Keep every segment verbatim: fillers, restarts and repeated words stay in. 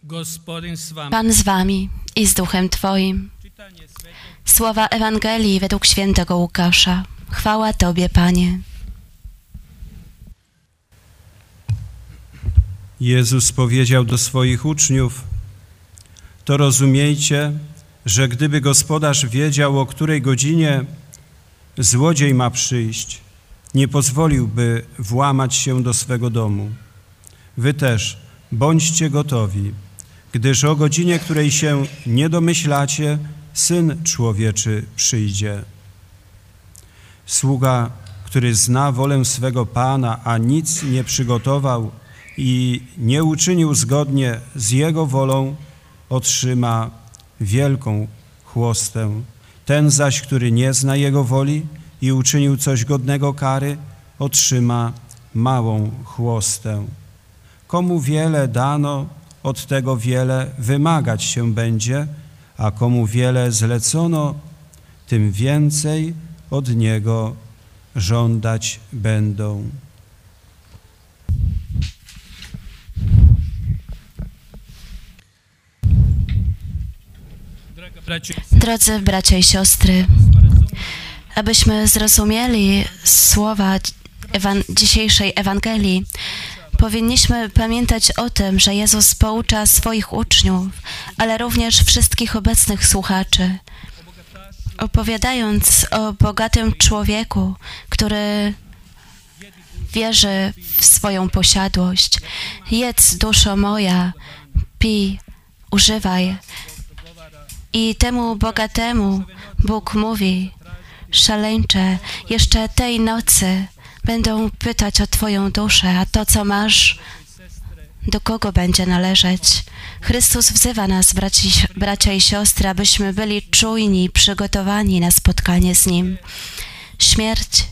Pan z wami i z duchem Twoim. Słowa Ewangelii według świętego Łukasza. Chwała Tobie, Panie. Jezus powiedział do swoich uczniów: to rozumiejcie, że gdyby gospodarz wiedział, o której godzinie złodziej ma przyjść, nie pozwoliłby włamać się do swego domu. Wy też bądźcie gotowi, gdyż o godzinie, której się nie domyślacie, Syn Człowieczy przyjdzie. Sługa, który zna wolę swego Pana, a nic nie przygotował i nie uczynił zgodnie z Jego wolą, otrzyma wielką chłostę. Ten zaś, który nie zna Jego woli i uczynił coś godnego kary, otrzyma małą chłostę. Komu wiele dano, od tego wiele wymagać się będzie, a komu wiele zlecono, tym więcej od niego żądać będą. Drodzy bracia i siostry, abyśmy zrozumieli słowa ewan- dzisiejszej Ewangelii, powinniśmy pamiętać o tym, że Jezus poucza swoich uczniów, ale również wszystkich obecnych słuchaczy, opowiadając o bogatym człowieku, który wierzy w swoją posiadłość. Jedz, duszo moja, pij, używaj. I temu bogatemu Bóg mówi: szaleńcze, jeszcze tej nocy będą pytać o Twoją duszę, a to, co masz, do kogo będzie należeć. Chrystus wzywa nas, braci, bracia i siostry, abyśmy byli czujni i przygotowani na spotkanie z Nim. Śmierć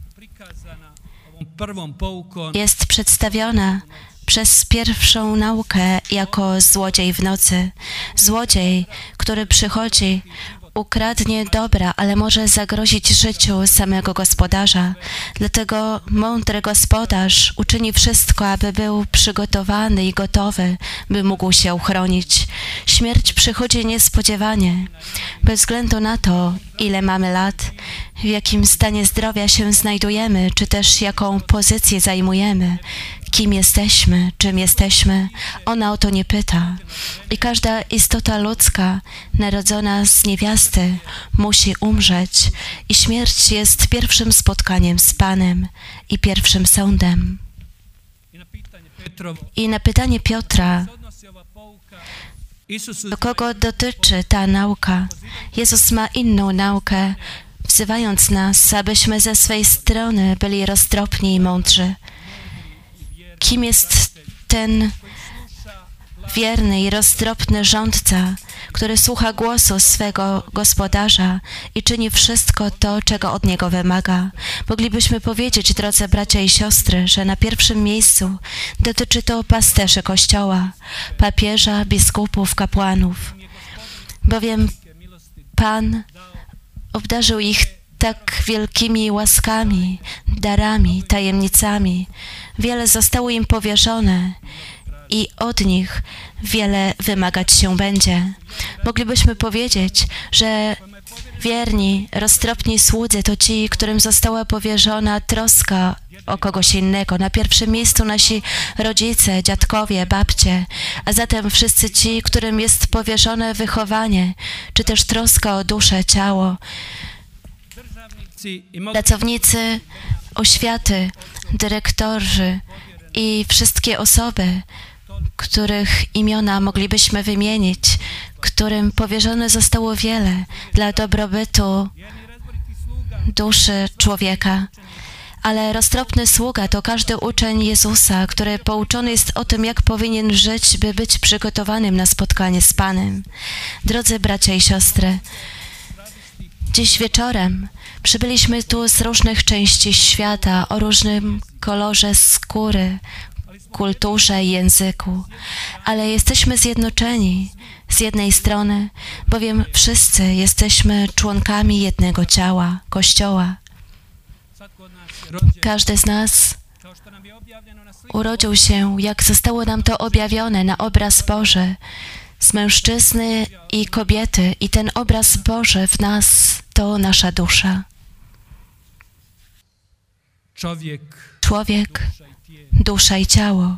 jest przedstawiona przez pierwszą naukę jako złodziej w nocy. Złodziej, który przychodzi, ukradnie dobra, ale może zagrozić życiu samego gospodarza. Dlatego mądry gospodarz uczyni wszystko, aby był przygotowany i gotowy, by mógł się uchronić. Śmierć przychodzi niespodziewanie, bez względu na to, ile mamy lat, w jakim stanie zdrowia się znajdujemy, czy też jaką pozycję zajmujemy, kim jesteśmy, czym jesteśmy. Ona o to nie pyta. I każda istota ludzka narodzona z niewiasty musi umrzeć. I śmierć jest pierwszym spotkaniem z Panem i pierwszym sądem. I na pytanie Piotra, do kogo dotyczy ta nauka, Jezus ma inną naukę, wzywając nas, abyśmy ze swej strony byli roztropni i mądrzy. Kim jest ten wierny i roztropny rządca, który słucha głosu swego gospodarza i czyni wszystko to, czego od niego wymaga? Moglibyśmy powiedzieć, drodzy bracia i siostry, że na pierwszym miejscu dotyczy to pasterzy Kościoła, papieża, biskupów, kapłanów. Bowiem Pan obdarzył ich tak wielkimi łaskami, darami, tajemnicami. Wiele zostało im powierzone i od nich wiele wymagać się będzie. Moglibyśmy powiedzieć, że wierni, roztropni słudzy to ci, którym została powierzona troska o kogoś innego. Na pierwszym miejscu nasi rodzice, dziadkowie, babcie, a zatem wszyscy ci, którym jest powierzone wychowanie, czy też troska o duszę, ciało. Pracownicy oświaty, dyrektorzy i wszystkie osoby, których imiona moglibyśmy wymienić, którym powierzone zostało wiele dla dobrobytu duszy człowieka. Ale roztropny sługa to każdy uczeń Jezusa, który pouczony jest o tym, jak powinien żyć, by być przygotowanym na spotkanie z Panem. Drodzy bracia i siostry, dziś wieczorem przybyliśmy tu z różnych części świata, o różnym kolorze skóry, kulturze i języku, ale jesteśmy zjednoczeni z jednej strony, bowiem wszyscy jesteśmy członkami jednego ciała, Kościoła. Każdy z nas urodził się, jak zostało nam to objawione na obraz Boży, z mężczyzny i kobiety, i ten obraz Boży w nas to nasza dusza. Człowiek, dusza i ciało.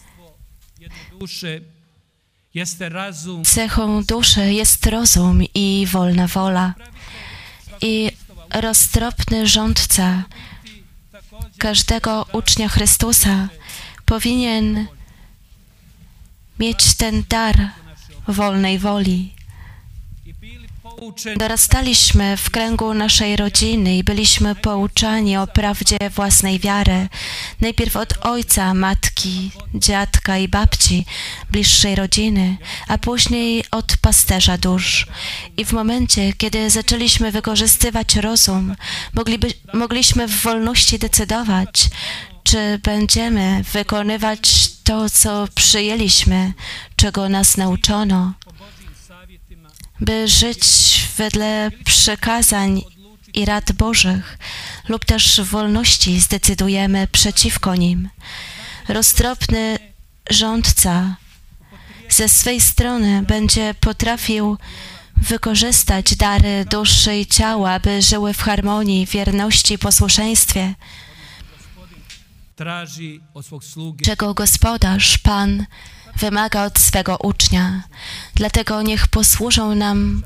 Cechą duszy jest rozum i wolna wola. I roztropny rządca każdego ucznia Chrystusa powinien mieć ten dar wolnej woli. Dorastaliśmy w kręgu naszej rodziny i byliśmy pouczani o prawdzie własnej wiary. Najpierw od ojca, matki, dziadka i babci, bliższej rodziny, a później od pasterza dusz. I w momencie, kiedy zaczęliśmy wykorzystywać rozum, mogliby, mogliśmy w wolności decydować, czy będziemy wykonywać to, co przyjęliśmy, czego nas nauczono, by żyć wedle przykazań i rad Bożych, lub też w wolności zdecydujemy przeciwko nim. Roztropny rządca ze swej strony będzie potrafił wykorzystać dary duszy i ciała, by żyły w harmonii, wierności i posłuszeństwie, czego gospodarz, Pan, wymaga od swego ucznia. Dlatego niech posłużą nam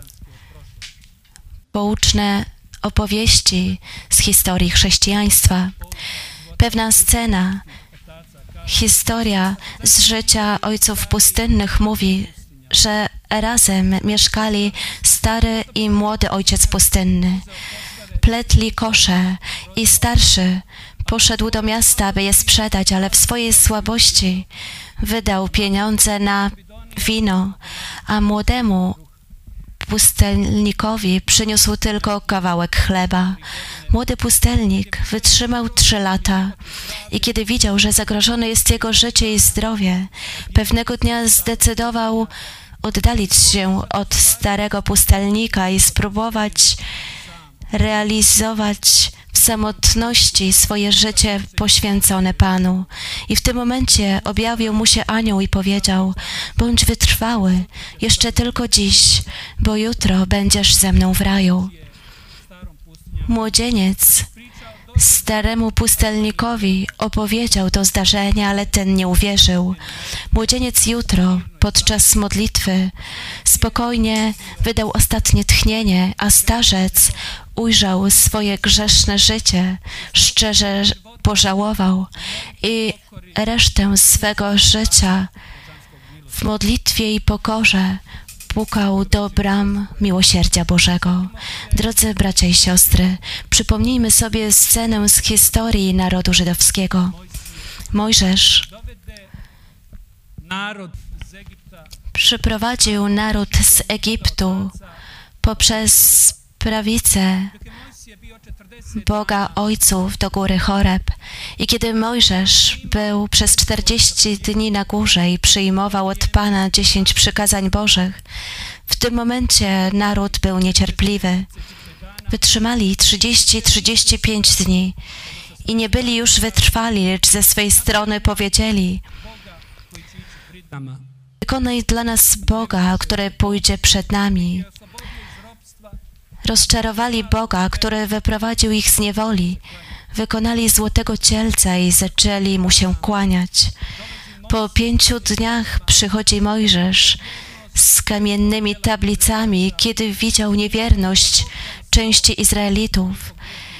pouczne opowieści z historii chrześcijaństwa. Pewna scena, historia z życia ojców pustynnych mówi, że razem mieszkali stary i młody ojciec pustynny. Pletli kosze i starszy poszedł do miasta, by je sprzedać, ale w swojej słabości wydał pieniądze na wino, a młodemu pustelnikowi przyniósł tylko kawałek chleba. Młody pustelnik wytrzymał trzy lata i kiedy widział, że zagrożone jest jego życie i zdrowie, pewnego dnia zdecydował oddalić się od starego pustelnika i spróbować realizować w samotności swoje życie poświęcone Panu. I w tym momencie objawił mu się anioł i powiedział: bądź wytrwały, jeszcze tylko dziś, bo jutro będziesz ze mną w raju. Młodzieniec staremu pustelnikowi opowiedział to zdarzenie, ale ten nie uwierzył. Młodzieniec jutro, podczas modlitwy, spokojnie wydał ostatnie tchnienie, a starzec ujrzał swoje grzeszne życie, szczerze pożałował i resztę swego życia w modlitwie i pokorze pukał do bram miłosierdzia Bożego. Drodzy bracia i siostry, przypomnijmy sobie scenę z historii narodu żydowskiego. Mojżesz przyprowadził naród z Egiptu poprzez prawicę Boga Ojców do góry Choreb. I kiedy Mojżesz był przez czterdzieści dni na górze i przyjmował od Pana dziesięć przykazań Bożych, w tym momencie naród był niecierpliwy. Wytrzymali trzydzieści trzydzieści pięć dni i nie byli już wytrwali, lecz ze swej strony powiedzieli: wykonaj dla nas Boga, który pójdzie przed nami. Rozczarowali Boga, który wyprowadził ich z niewoli. Wykonali złotego cielca i zaczęli mu się kłaniać. Po pięciu dniach przychodzi Mojżesz z kamiennymi tablicami, kiedy widział niewierność części Izraelitów.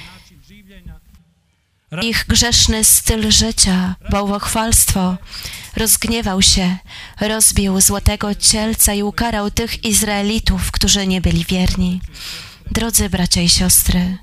Ich grzeszny styl życia, bałwochwalstwo, rozgniewał się, rozbił złotego cielca i ukarał tych Izraelitów, którzy nie byli wierni. Drodzy bracia i siostry,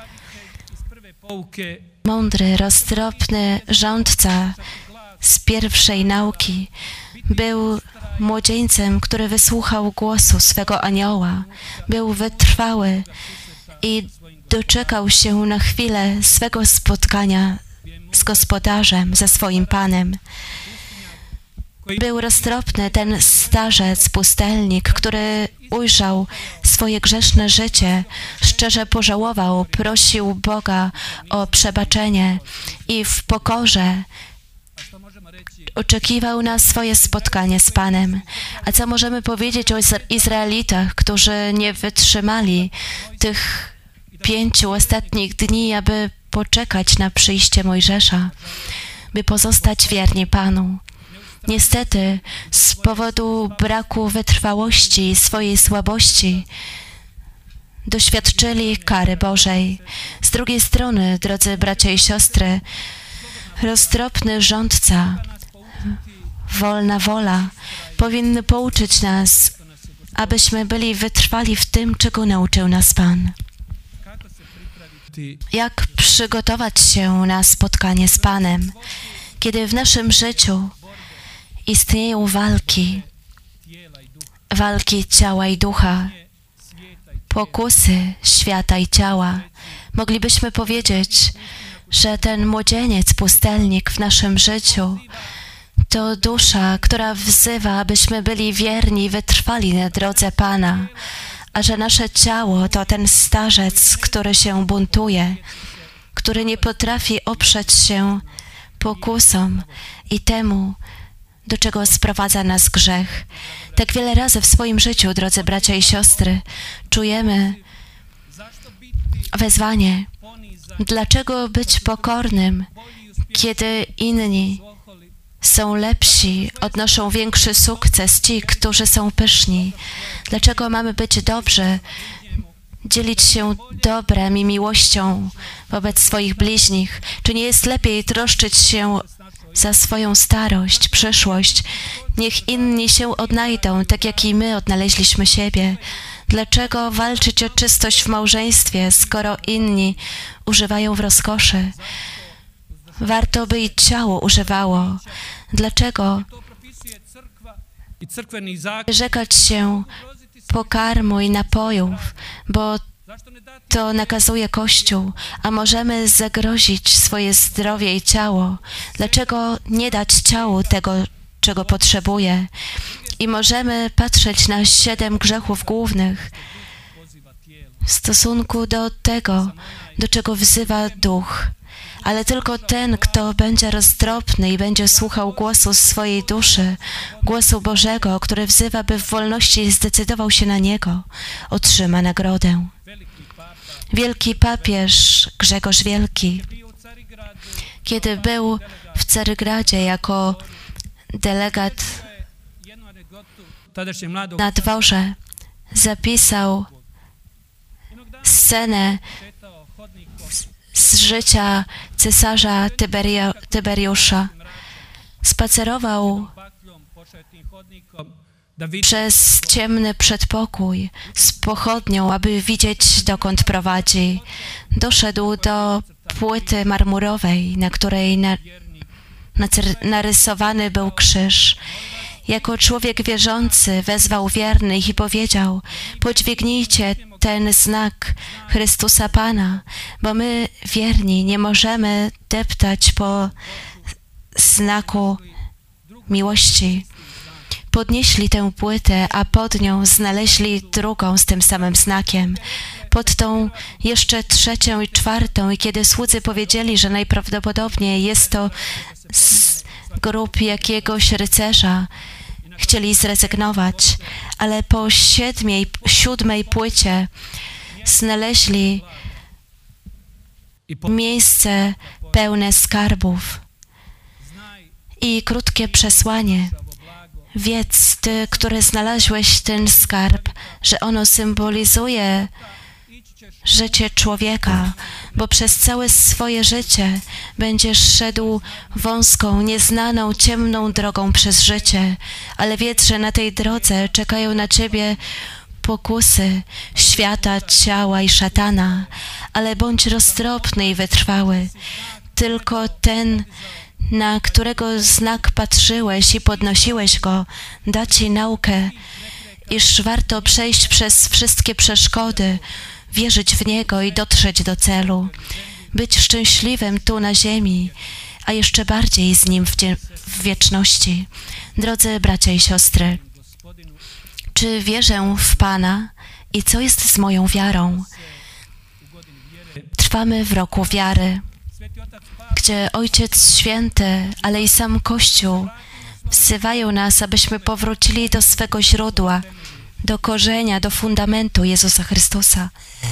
mądry, roztropny rządca z pierwszej nauki był młodzieńcem, który wysłuchał głosu swego anioła, był wytrwały i doczekał się na chwilę swego spotkania z gospodarzem, ze swoim Panem. Był roztropny ten starzec, pustelnik, który ujrzał swoje grzeszne życie, szczerze pożałował, prosił Boga o przebaczenie i w pokorze oczekiwał na swoje spotkanie z Panem. A co możemy powiedzieć o Izraelitach, którzy nie wytrzymali tych pięciu ostatnich dni, aby poczekać na przyjście Mojżesza, by pozostać wierni Panu? Niestety, z powodu braku wytrwałości i swojej słabości doświadczyli kary Bożej. Z drugiej strony, drodzy bracia i siostry, roztropny rządca, wolna wola powinny pouczyć nas, abyśmy byli wytrwali w tym, czego nauczył nas Pan. Jak przygotować się na spotkanie z Panem, kiedy w naszym życiu istnieją walki, walki ciała i ducha, pokusy świata i ciała. Moglibyśmy powiedzieć, że ten młodzieniec, pustelnik w naszym życiu to dusza, która wzywa, abyśmy byli wierni i wytrwali na drodze Pana, a że nasze ciało to ten starzec, który się buntuje, który nie potrafi oprzeć się pokusom i temu, do czego sprowadza nas grzech. Tak wiele razy w swoim życiu, drodzy bracia i siostry, czujemy wezwanie. Dlaczego być pokornym, kiedy inni są lepsi, odnoszą większy sukces, ci, którzy są pyszni? Dlaczego mamy być dobrzy, dzielić się dobrem i miłością wobec swoich bliźnich? Czy nie jest lepiej troszczyć się za swoją starość, przyszłość? Niech inni się odnajdą, tak jak i my odnaleźliśmy siebie. Dlaczego walczyć o czystość w małżeństwie, skoro inni używają w rozkoszy? Warto, by i ciało używało. Dlaczego wyrzekać się pokarmu i napojów, bo to nakazuje Kościół, a możemy zagrozić swoje zdrowie i ciało? Dlaczego nie dać ciału tego, czego potrzebuje? I możemy patrzeć na siedem grzechów głównych w stosunku do tego, do czego wzywa duch. Ale tylko ten, kto będzie roztropny i będzie słuchał głosu swojej duszy, głosu Bożego, który wzywa, by w wolności zdecydował się na Niego, otrzyma nagrodę. Wielki papież Grzegorz Wielki, kiedy był w Carygradzie jako delegat na dworze, zapisał scenę z życia cesarza Tyberia, Tyberiusza. Spacerował przez ciemny przedpokój z pochodnią, aby widzieć, dokąd prowadzi. Doszedł do płyty marmurowej, na której na, na, narysowany był krzyż. Jako człowiek wierzący wezwał wiernych i powiedział: podźwignijcie ten znak Chrystusa Pana, bo my, wierni, nie możemy deptać po znaku miłości. Podnieśli tę płytę, a pod nią znaleźli drugą z tym samym znakiem. Pod tą jeszcze trzecią i czwartą, i kiedy słudzy powiedzieli, że najprawdopodobniej jest to z grób jakiegoś rycerza, chcieli zrezygnować, ale po siedmiej, siódmej płycie znaleźli miejsce pełne skarbów i krótkie przesłanie. Wiedz, Ty, który znalazłeś ten skarb, że ono symbolizuje życie człowieka, bo przez całe swoje życie będziesz szedł wąską, nieznaną, ciemną drogą przez życie, ale wiedz, że na tej drodze czekają na Ciebie pokusy świata, ciała i szatana, ale bądź roztropny i wytrwały. Tylko ten, na którego znak patrzyłeś i podnosiłeś go, da Ci naukę, iż warto przejść przez wszystkie przeszkody, wierzyć w Niego i dotrzeć do celu, być szczęśliwym tu na ziemi, a jeszcze bardziej z Nim w, w wieczności. Drodzy bracia i siostry, czy wierzę w Pana i co jest z moją wiarą? Trwamy w roku wiary, gdzie Ojciec Święty, ale i sam Kościół wzywają nas, abyśmy powrócili do swego źródła, do korzenia, do fundamentu Jezusa Chrystusa.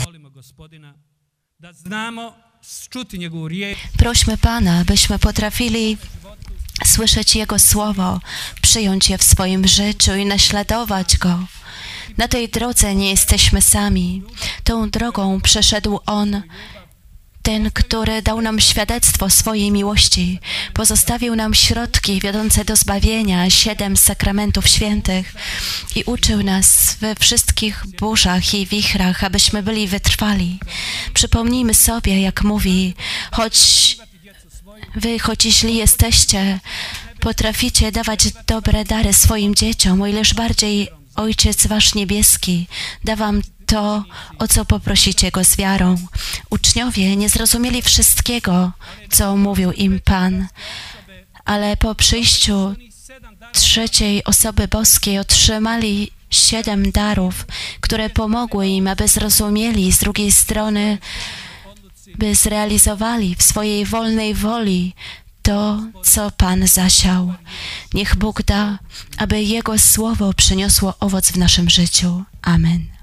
Prośmy Pana, byśmy potrafili słyszeć Jego Słowo, przyjąć je w swoim życiu i naśladować Go. Na tej drodze nie jesteśmy sami. Tą drogą przeszedł On, ten, który dał nam świadectwo swojej miłości, pozostawił nam środki wiodące do zbawienia, siedem sakramentów świętych i uczył nas we wszystkich burzach i wichrach, abyśmy byli wytrwali. Przypomnijmy sobie, jak mówi, choć wy, choć źli jesteście, potraficie dawać dobre dary swoim dzieciom, o ileż bardziej Ojciec Wasz Niebieski da wam to, o co poprosicie Go z wiarą. Uczniowie nie zrozumieli wszystkiego, co mówił im Pan, ale po przyjściu trzeciej osoby boskiej otrzymali siedem darów, które pomogły im, aby zrozumieli, z drugiej strony, by zrealizowali w swojej wolnej woli to, co Pan zasiał. Niech Bóg da, aby Jego Słowo przyniosło owoc w naszym życiu. Amen.